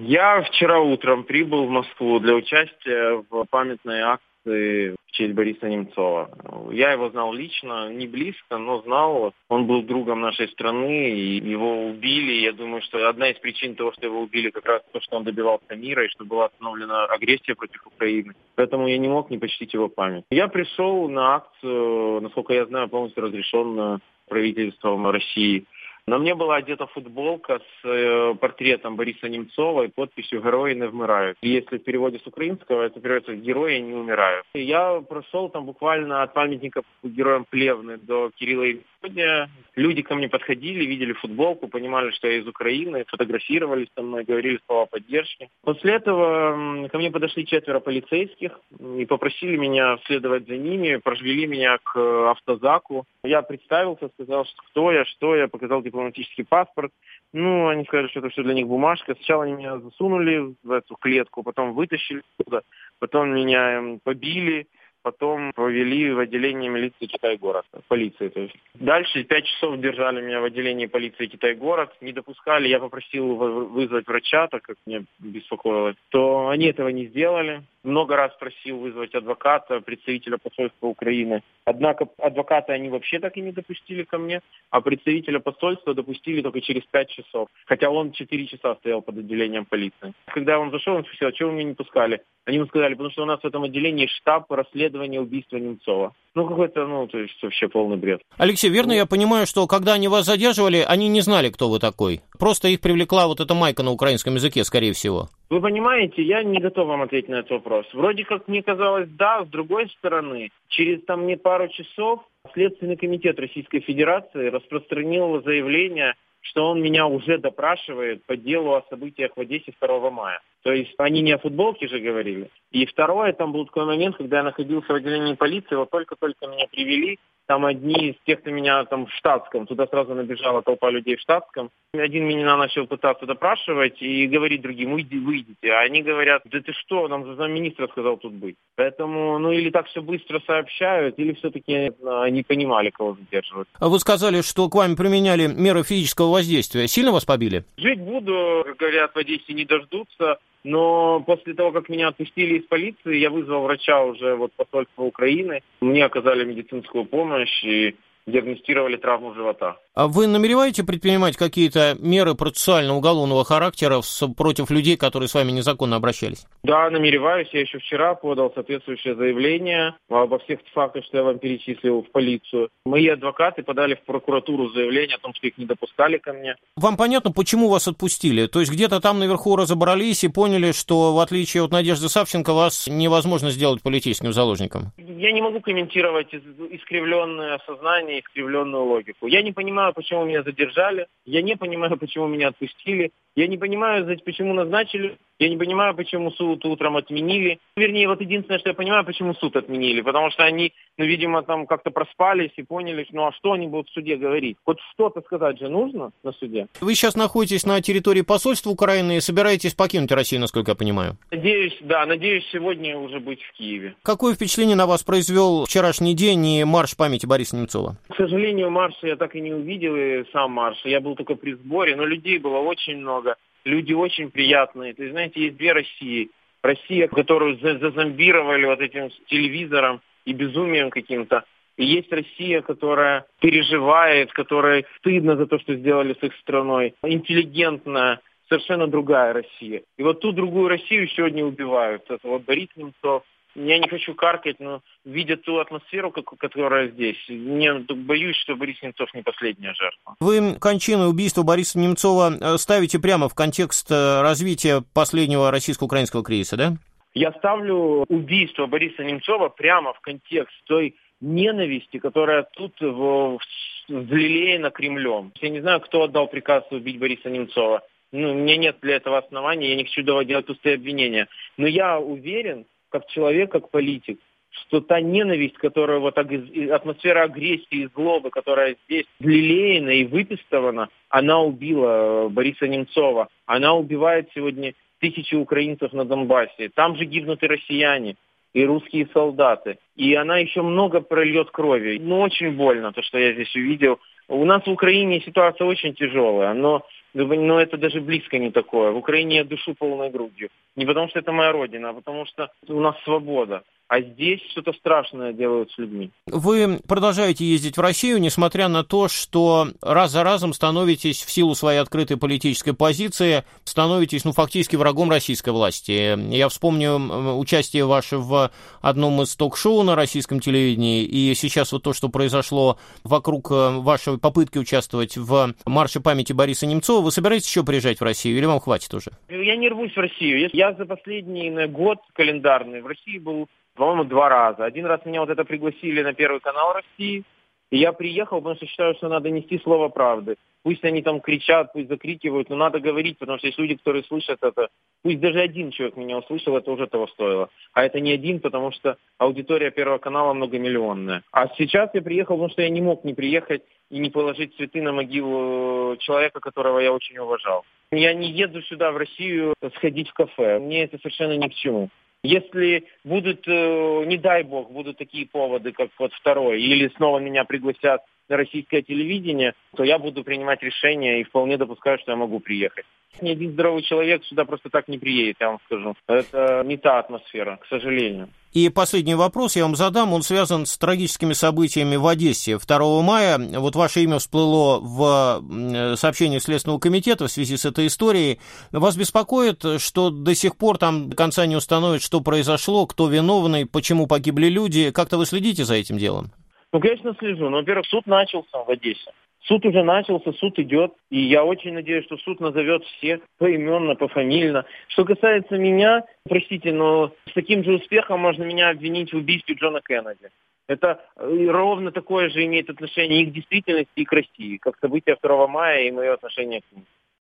Я вчера утром прибыл в Москву для участия в памятной акции в честь Бориса Немцова. Я его знал лично, не близко, но знал. Он был другом нашей страны, и его убили. Я думаю, что одна из причин того, что его убили, как раз то, что он добивался мира, и что была остановлена агрессия против Украины. Поэтому я не мог не почтить его память. Я пришел на акцию, насколько я знаю, полностью разрешенную правительством России. На мне была одета футболка с портретом Бориса Немцова и подписью «Герои не вмирают». И если в переводе с украинского, это переводится «Герои не умирают». И я прошел там буквально от памятника героям Плевны до Кирилла и Мефодия. Люди ко мне подходили, видели футболку, понимали, что я из Украины, фотографировались со мной, говорили слова поддержки. После этого ко мне подошли 4 полицейских и попросили меня следовать за ними, провели меня к автозаку. Я представился, сказал, кто я, что я, показал дипломатический паспорт. Они сказали, что это все для них бумажка. Сначала они меня засунули в эту клетку, потом вытащили оттуда, потом меня побили. Потом повели в отделение милиции Китай-город, полиции. То есть. Дальше 5 часов держали меня в отделении полиции Китай-город, не допускали. Я попросил вызвать врача, так как меня беспокоило, то они этого не сделали. Много раз просил вызвать адвоката, представителя посольства Украины. Однако адвоката они вообще так и не допустили ко мне, а представителя посольства допустили только через 5 часов. Хотя он 4 часа стоял под отделением полиции. Когда он зашел, он спросил, а чего вы меня не пускали? Они ему сказали, потому что у нас в этом отделении штаб расследования убийства Немцова. То есть вообще полный бред. Алексей, верно я понимаю, что когда они вас задерживали, они не знали, кто вы такой? Просто их привлекла вот эта майка на украинском языке, скорее всего. Вы понимаете, я не готов вам ответить на этот вопрос. Вроде как мне казалось, да, с другой стороны, через пару часов Следственный комитет Российской Федерации распространил заявление, что он меня уже допрашивает по делу о событиях в Одессе 2 мая. То есть они не о футболке же говорили. И второе, там был такой момент, когда я находился в отделении полиции, вот только-только меня привели, там одни из тех, кто меня там в штатском, туда сразу набежала толпа людей в штатском. Один меня начал пытаться допрашивать и говорить другим, выйдите. А они говорят, да ты что, нам замминистра сказал тут быть. Поэтому, или так все быстро сообщают, или все-таки они понимали, кого задерживают. А вы сказали, что к вам применяли меры физического воздействия. Сильно вас побили? Жить буду, как говорят, в Одессе не дождутся. Но после того, как меня отпустили из полиции, я вызвал врача уже посольства Украины. Мне оказали медицинскую помощь и диагностировали травму живота. А вы намереваетесь предпринимать какие-то меры процессуально-уголовного характера против людей, которые с вами незаконно обращались? Да, намереваюсь. Я еще вчера подал соответствующее заявление обо всех фактах, что я вам перечислил, в полицию. Мои адвокаты подали в прокуратуру заявление о том, что их не допускали ко мне. Вам понятно, почему вас отпустили? То есть где-то там наверху разобрались и поняли, что в отличие от Надежды Савченко вас невозможно сделать политическим заложником? Я не могу комментировать искривленное сознание, искривленную логику. Я не понимаю, почему меня задержали. Я не понимаю, почему меня отпустили. Я не понимаю, почему назначили. Я не понимаю, почему суд утром отменили. Вернее, единственное, что я понимаю, почему суд отменили. Потому что они, видимо, там как-то проспались и поняли, а что они будут в суде говорить? Хоть что-то сказать же нужно на суде. Вы сейчас находитесь на территории посольства Украины и собираетесь покинуть Россию, насколько я понимаю. Надеюсь, сегодня уже быть в Киеве. Какое впечатление на вас произвел вчерашний день и марш памяти Бориса Немцова? К сожалению, марша я так и не увидел, и сам марш. Я был только при сборе, но людей было очень много. Люди очень приятные. То есть, знаете, есть две России. Россия, которую зазомбировали этим телевизором и безумием каким-то. И есть Россия, которая переживает, которой стыдно за то, что сделали с их страной. Интеллигентная, совершенно другая Россия. И ту другую Россию сегодня убивают. Это Борис Немцов. Я не хочу каркать, но видя ту атмосферу, которая здесь, боюсь, что Борис Немцов не последняя жертва. Вы кончину и убийство Бориса Немцова ставите прямо в контекст развития последнего российско-украинского кризиса, да? Я ставлю убийство Бориса Немцова прямо в контекст той ненависти, которая тут взлелеяна Кремлем. Я не знаю, кто отдал приказ убить Бориса Немцова. У меня нет для этого оснований, я не хочу делать пустые обвинения. Но я уверен, как человек, как политик, что та ненависть, которая атмосфера агрессии и злобы, которая здесь лелеяна и выпистована, она убила Бориса Немцова. Она убивает сегодня тысячи украинцев на Донбассе. Там же гибнут и россияне, и русские солдаты. И она еще много прольет крови. Очень больно то, что я здесь увидел. У нас в Украине ситуация очень тяжелая, но Думаю, но это даже близко не такое. В Украине я дышу полной грудью. Не потому что это моя родина, а потому что у нас свобода. А здесь что-то страшное делают с людьми. Вы продолжаете ездить в Россию, несмотря на то, что раз за разом становитесь в силу своей открытой политической позиции, становитесь, фактически врагом российской власти. Я вспомню участие ваше в одном из ток-шоу на российском телевидении, и сейчас вот то, что произошло вокруг вашей попытки участвовать в марше памяти Бориса Немцова. Вы собираетесь еще приезжать в Россию, или вам хватит уже? Я не рвусь в Россию. Я за последний год календарный в России был, по-моему, 2 раза. Один раз меня вот это пригласили на Первый канал России, и я приехал, потому что считаю, что надо нести слово правды. Пусть они там кричат, пусть закрикивают, но надо говорить, потому что есть люди, которые слышат это. Пусть даже один человек меня услышал, это уже того стоило. А это не один, потому что аудитория Первого канала многомиллионная. А сейчас я приехал, потому что я не мог не приехать и не положить цветы на могилу человека, которого я очень уважал. Я не еду сюда, в Россию, сходить в кафе. Мне это совершенно ни к чему. Если будут, не дай бог, будут такие поводы, как вот второй, или снова меня пригласят на российское телевидение, то я буду принимать решения и вполне допускаю, что я могу приехать. Ни один здоровый человек сюда просто так не приедет, я вам скажу. Это не та атмосфера, к сожалению. И последний вопрос я вам задам, он связан с трагическими событиями в Одессе. 2 мая, вот ваше имя всплыло в сообщении Следственного комитета в связи с этой историей. Вас беспокоит, что до сих пор там до конца не установят, что произошло, кто виновный, почему погибли люди? Как-то вы следите за этим делом? Конечно, слежу. Но, во-первых, суд начался в Одессе. Суд уже начался, суд идет, и я очень надеюсь, что суд назовет всех поименно, пофамильно. Что касается меня, простите, но с таким же успехом можно меня обвинить в убийстве Джона Кеннеди. Это ровно такое же имеет отношение и к действительности, и к России, как события 2 мая и мое отношение к ним.